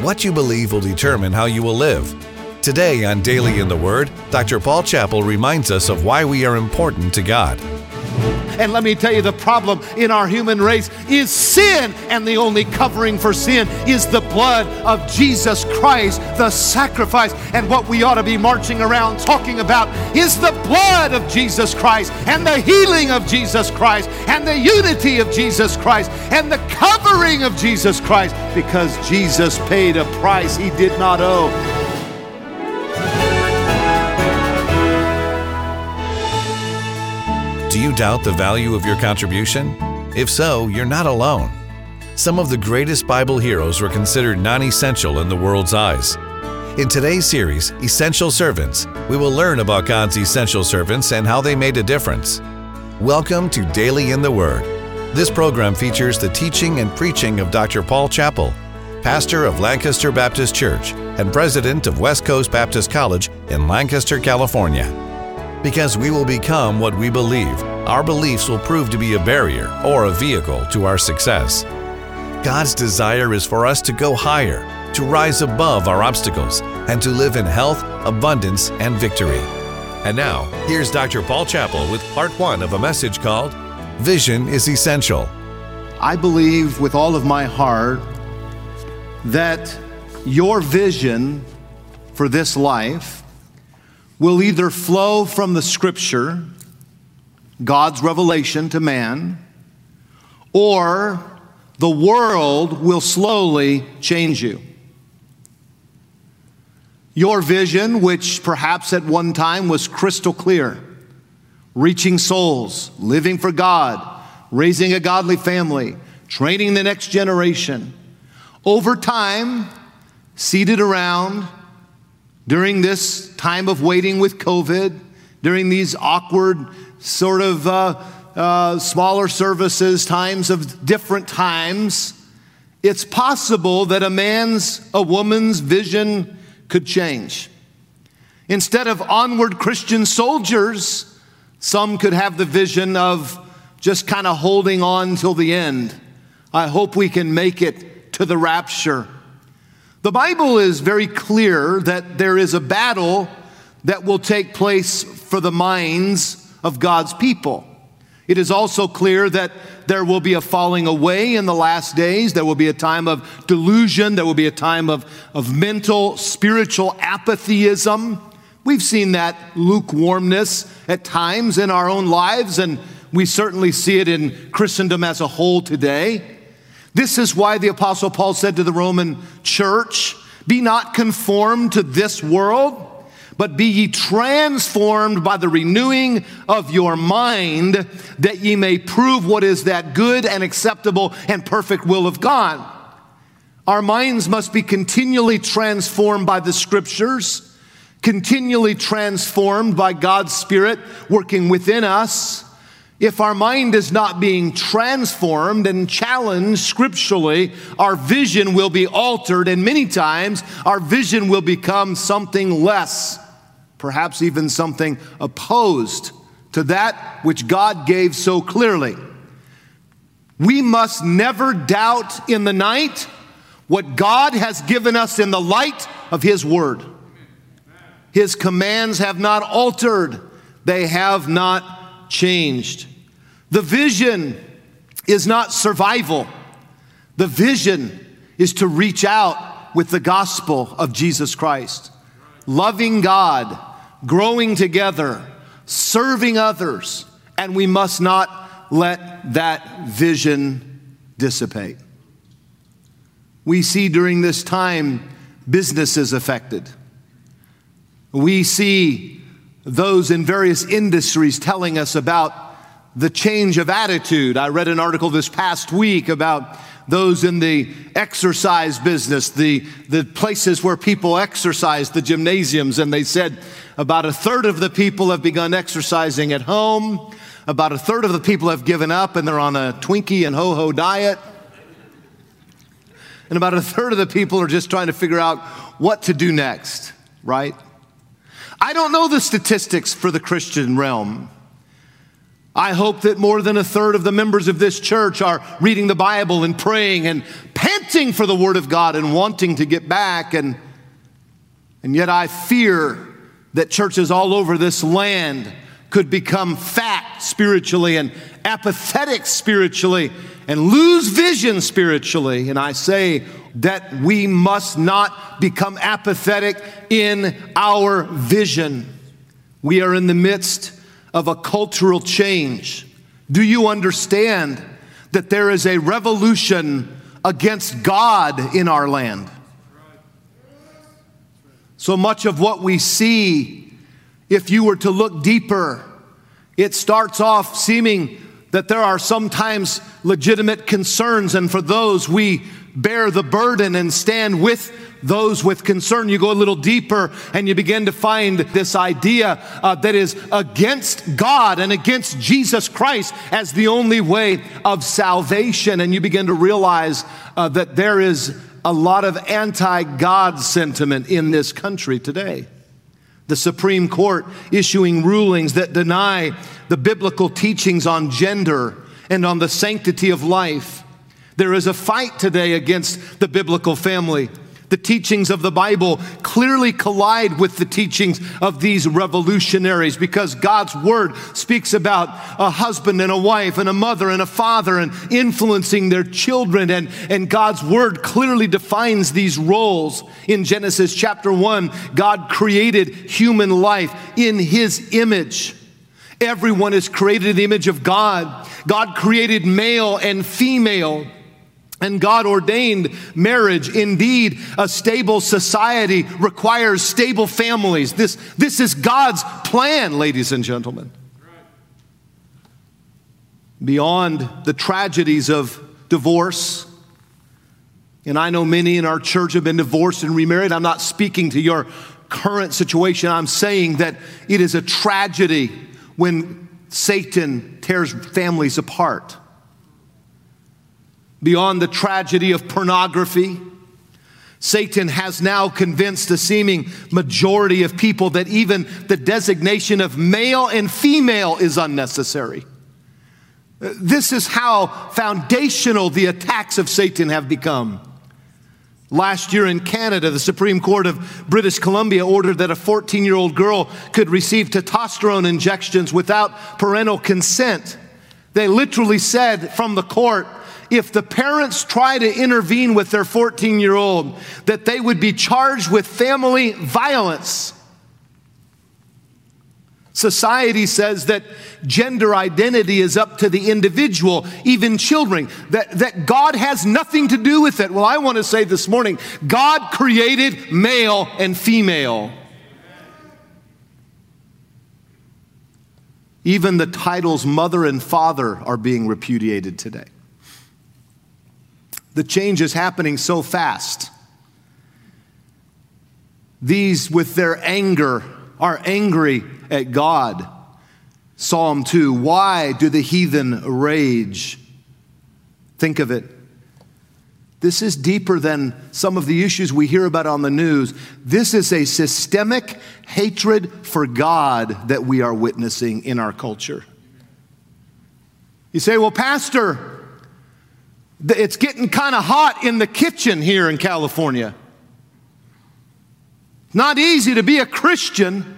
What you believe will determine how you will live. Today on Daily in the Word, Dr. Paul Chappell reminds us of why we are important to God. And let me tell you, the problem in our human race is sin, and the only covering for sin is the blood of Jesus Christ, the sacrifice. And what we ought to be marching around talking about is the blood of Jesus Christ, and the healing of Jesus Christ, and the unity of Jesus Christ, and the covering of Jesus Christ, because Jesus paid a price he did not owe. Do you doubt the value of your contribution? If so, you're not alone. Some of the greatest Bible heroes were considered non-essential in the world's eyes. In today's series, Essential Servants, we will learn about God's essential servants and how they made a difference. Welcome to Daily in the Word. This program features the teaching and preaching of Dr. Paul Chappell, pastor of Lancaster Baptist Church and president of West Coast Baptist College in Lancaster, California. Because we will become what we believe, our beliefs will prove to be a barrier or a vehicle to our success. God's desire is for us to go higher, to rise above our obstacles, and to live in health, abundance, and victory. And now, here's Dr. Paul Chappell with part 1 of a message called Vision is Essential. I believe with all of my heart that your vision for this life will either flow from the Scripture, God's revelation to man, or the world will slowly change you. Your vision, which perhaps at one time was crystal clear, reaching souls, living for God, raising a godly family, training the next generation, over time, seated around during this time of waiting with COVID, during these awkward sort of smaller services, times of different times, it's possible that a woman's vision could change. Instead of onward Christian soldiers, some could have the vision of just kind of holding on till the end. I hope we can make it to the rapture. The Bible is very clear that there is a battle that will take place for the minds of God's people. It is also clear that there will be a falling away in the last days. There will be a time of delusion. There will be a time of mental, spiritual apatheism. We've seen that lukewarmness at times in our own lives, and we certainly see it in Christendom as a whole today. This is why the Apostle Paul said to the Roman church, "Be not conformed to this world, but be ye transformed by the renewing of your mind, that ye may prove what is that good and acceptable and perfect will of God." Our minds must be continually transformed by the Scriptures, continually transformed by God's Spirit working within us. If our mind is not being transformed and challenged scripturally, our vision will be altered, and many times our vision will become something less, perhaps even something opposed to that which God gave so clearly. We must never doubt in the night what God has given us in the light of His Word. His commands have not altered. They have not changed. The vision is not survival. The vision is to reach out with the gospel of Jesus Christ. Loving God, growing together, serving others, and we must not let that vision dissipate. We see during this time businesses affected. We see those in various industries telling us about the change of attitude. I read an article this past week about those in the exercise business, the places where people exercise, the gymnasiums, and they said about a third of the people have begun exercising at home, about a third of the people have given up and they're on a Twinkie and ho-ho diet, and about a third of the people are just trying to figure out what to do next, right? I don't know the statistics for the Christian realm, I hope that more than a third of the members of this church are reading the Bible and praying and panting for the Word of God and wanting to get back. And yet I fear that churches all over this land could become fat spiritually and apathetic spiritually and lose vision spiritually. And I say that we must not become apathetic in our vision. We are in the midst of a cultural change. Do you understand that there is a revolution against God in our land? So much of what we see, if you were to look deeper, it starts off seeming that there are sometimes legitimate concerns, and for those we bear the burden and stand with those with concern. You go a little deeper and you begin to find this idea that is against God and against Jesus Christ as the only way of salvation. And you begin to realize that there is a lot of anti-God sentiment in this country today. The Supreme Court issuing rulings that deny the biblical teachings on gender and on the sanctity of life. There is a fight today against the biblical family. The teachings of the Bible clearly collide with the teachings of these revolutionaries because God's Word speaks about a husband and a wife and a mother and a father and influencing their children. And God's Word clearly defines these roles. In Genesis chapter 1, God created human life in His image. Everyone is created in the image of God. God created male and female. And God ordained marriage. Indeed, a stable society requires stable families. This is God's plan, ladies and gentlemen. Beyond the tragedies of divorce, and I know many in our church have been divorced and remarried. I'm not speaking to your current situation. I'm saying that it is a tragedy when Satan tears families apart. Beyond the tragedy of pornography, Satan has now convinced a seeming majority of people that even the designation of male and female is unnecessary. This is how foundational the attacks of Satan have become. Last year in Canada, the Supreme Court of British Columbia ordered that a 14-year-old girl could receive testosterone injections without parental consent. They literally said from the court, if the parents try to intervene with their 14-year-old, that they would be charged with family violence. Society says that gender identity is up to the individual, even children, that God has nothing to do with it. Well, I want to say this morning, God created male and female. Even the titles mother and father are being repudiated today. The change is happening so fast. These, with their anger, are angry at God. Psalm 2, why do the heathen rage? Think of it. This is deeper than some of the issues we hear about on the news. This is a systemic hatred for God that we are witnessing in our culture. You say, well, Pastor, it's getting kind of hot in the kitchen here in California. Not easy to be a Christian.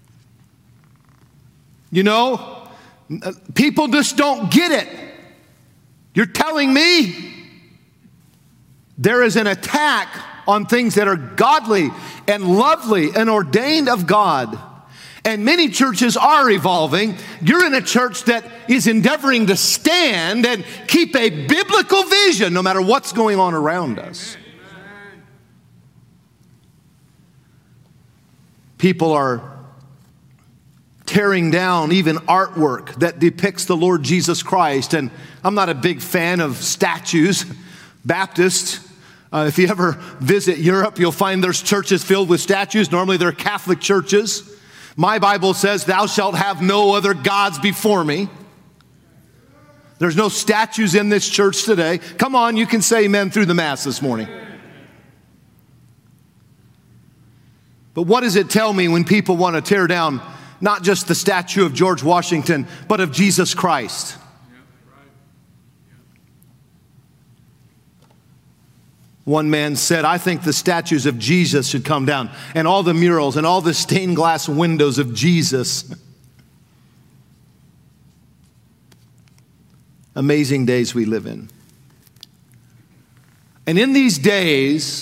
You know, people just don't get it. You're telling me there is an attack on things that are godly and lovely and ordained of God. And many churches are evolving. You're in a church that is endeavoring to stand and keep a biblical vision no matter what's going on around us. People are tearing down even artwork that depicts the Lord Jesus Christ. And I'm not a big fan of statues. Baptists, if you ever visit Europe, you'll find there's churches filled with statues. Normally they're Catholic churches. My Bible says, thou shalt have no other gods before me. There's no statues in this church today. Come on, you can say amen through the Mass this morning. But what does it tell me when people want to tear down not just the statue of George Washington, but of Jesus Christ. One man said, I think the statues of Jesus should come down, and all the murals and all the stained glass windows of Jesus. Amazing days we live in. And in these days,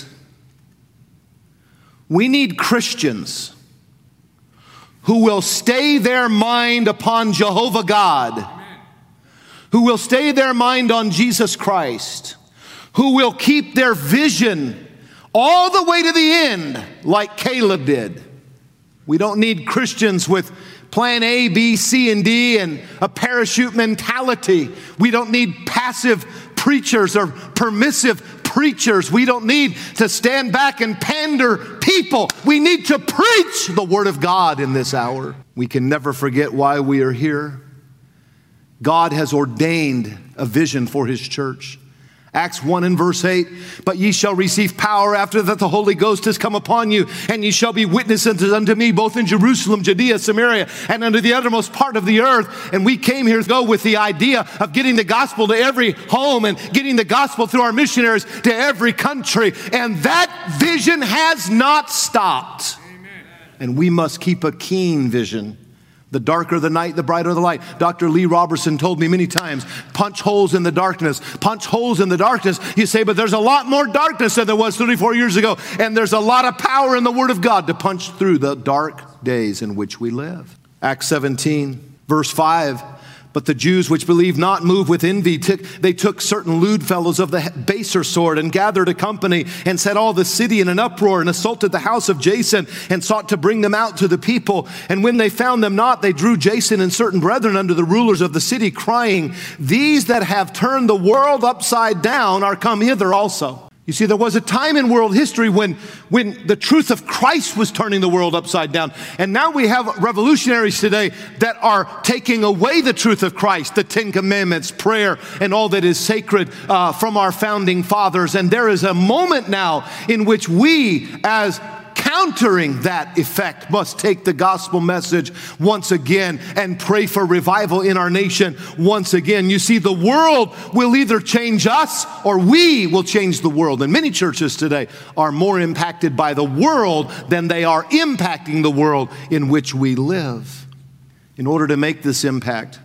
we need Christians who will stay their mind upon Jehovah God, who will stay their mind on Jesus Christ, who will keep their vision all the way to the end like Caleb did. We don't need Christians with plan A, B, C, and D and a parachute mentality. We don't need passive preachers or permissive preachers. We don't need to stand back and pander people. We need to preach the Word of God in this hour. We can never forget why we are here. God has ordained a vision for His church. Acts 1 and verse 8, but ye shall receive power after that the Holy Ghost has come upon you, and ye shall be witnesses unto me both in Jerusalem, Judea, Samaria, and unto the uttermost part of the earth. And we came here to go with the idea of getting the gospel to every home and getting the gospel through our missionaries to every country. And that vision has not stopped. Amen. And we must keep a keen vision. The darker the night, the brighter the light. Dr. Lee Robertson told me many times, punch holes in the darkness. Punch holes in the darkness. You say, but there's a lot more darkness than there was 34 years ago. And there's a lot of power in the Word of God to punch through the dark days in which we live. Acts 17, verse 5. But the Jews which believed not, moved with envy, they took certain lewd fellows of the baser sort and gathered a company and set all the city in an uproar and assaulted the house of Jason and sought to bring them out to the people. And when they found them not, they drew Jason and certain brethren unto the rulers of the city, crying, these that have turned the world upside down are come hither also. You see, there was a time in world history when the truth of Christ was turning the world upside down. And now we have revolutionaries today that are taking away the truth of Christ, the Ten Commandments, prayer, and all that is sacred from our founding fathers. And there is a moment now in which we, as countering that effect, must take the gospel message once again and pray for revival in our nation once again. You see, the world will either change us or we will change the world. And many churches today are more impacted by the world than they are impacting the world in which we live. In order to make this impact,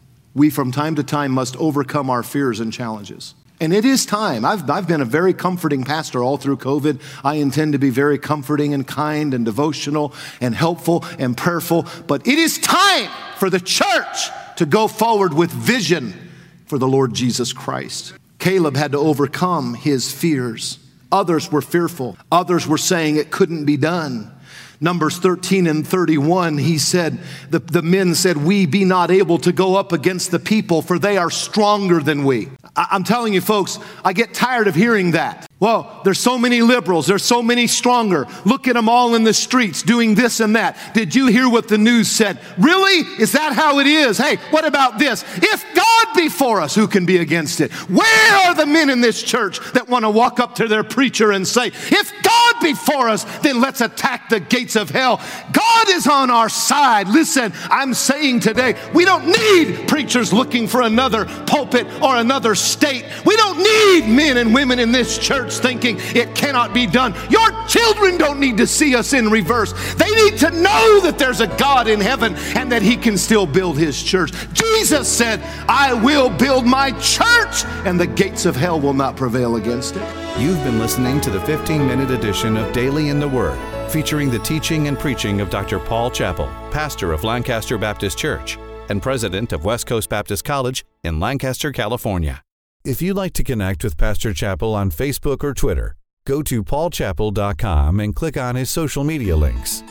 we from time to time must overcome our fears and challenges. And it is time. I've been a very comforting pastor all through COVID. I intend to be very comforting and kind and devotional and helpful and prayerful. But it is time for the church to go forward with vision for the Lord Jesus Christ. Caleb had to overcome his fears. Others were fearful. Others were saying it couldn't be done. Numbers 13 and 31, he said, the men said, we be not able to go up against the people, for they are stronger than we. I'm telling you, folks, I get tired of hearing that. Well, there's so many liberals. There's so many stronger. Look at them all in the streets doing this and that. Did you hear what the news said? Really? Is that how it is? Hey, what about this? If God be for us, who can be against it? Where are the men in this church that want to walk up to their preacher and say, if God be for us, then let's attack the gates of hell. God is on our side. Listen, I'm saying today, we don't need preachers looking for another pulpit or another state. We don't need men and women in this church thinking it cannot be done. Your children don't need to see us in reverse. They need to know that there's a God in heaven and that He can still build His church. Jesus said, I will build my church and the gates of hell will not prevail against it. You've been listening to the 15-minute edition of Daily in the Word, featuring the teaching and preaching of Dr. Paul Chappell, pastor of Lancaster Baptist Church and president of West Coast Baptist College in Lancaster, California. If you'd like to connect with Pastor Chappell on Facebook or Twitter, go to paulchappell.com and click on his social media links.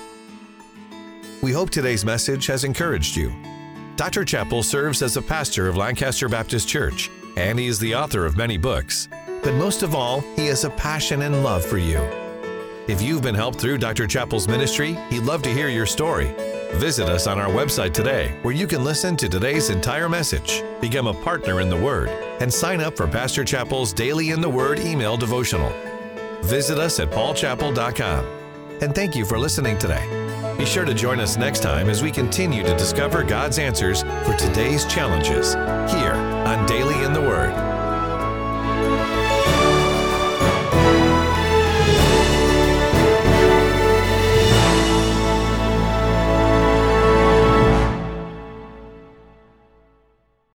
We hope today's message has encouraged you. Dr. Chappell serves as a pastor of Lancaster Baptist Church, and he is the author of many books. But most of all, he has a passion and love for you. If you've been helped through Dr. Chappell's ministry, he'd love to hear your story. Visit us on our website today, where you can listen to today's entire message, become a partner in the Word, and sign up for Pastor Chappell's Daily in the Word email devotional. Visit us at paulchappell.com. And thank you for listening today. Be sure to join us next time as we continue to discover God's answers for today's challenges here on Daily in the